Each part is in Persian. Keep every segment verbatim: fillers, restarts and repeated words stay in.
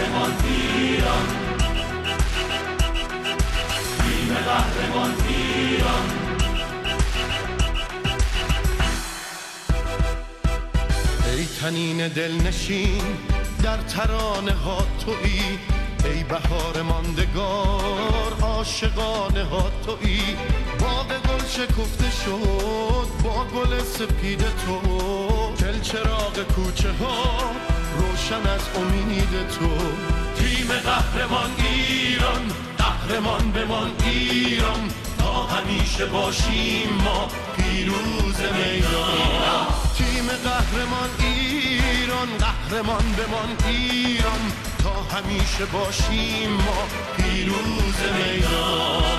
قهرمان ایران، تیم قهرمان ایران. ای تنین دلنشین در ترانه ها تویی، ای بهار ماندگار عاشقانه ها تویی. باغ گل شکفته شد با گل سپید تو، دل چراغ کوچه ها روشن از امید تو. تیم قهرمان ایران، قهرمان بمان ایران، تا همیشه باشیم ما پیروز میدان. تیم قهرمان ایران، قهرمان بمان ایران، تا همیشه باشیم ما پیروز میدان.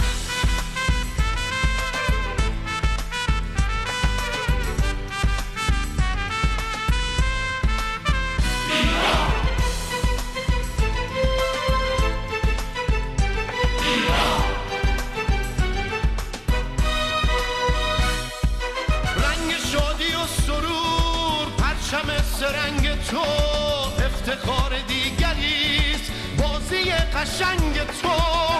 رنگ تو افتخار دیگریست، بازی قشنگ تو.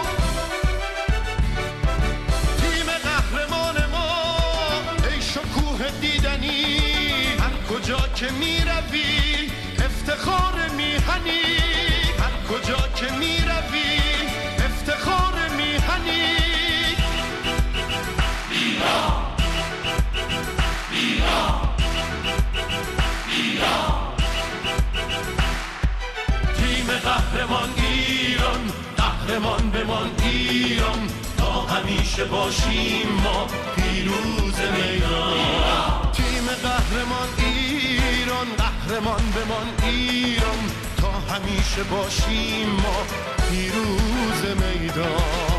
تیم قهرمان ما ای شکوه دیدنی، هر کجا که می روی افتخار میهنی، هر کجا که می روی افتخار میهنی. ایران ایران تیم قهرمان ایران، قهرمان بمان ایران، تا همیشه باشیم ما پیروز میدان. تیم قهرمان ایران، قهرمان بمان ایران، تا همیشه باشیم ما پیروز میدان.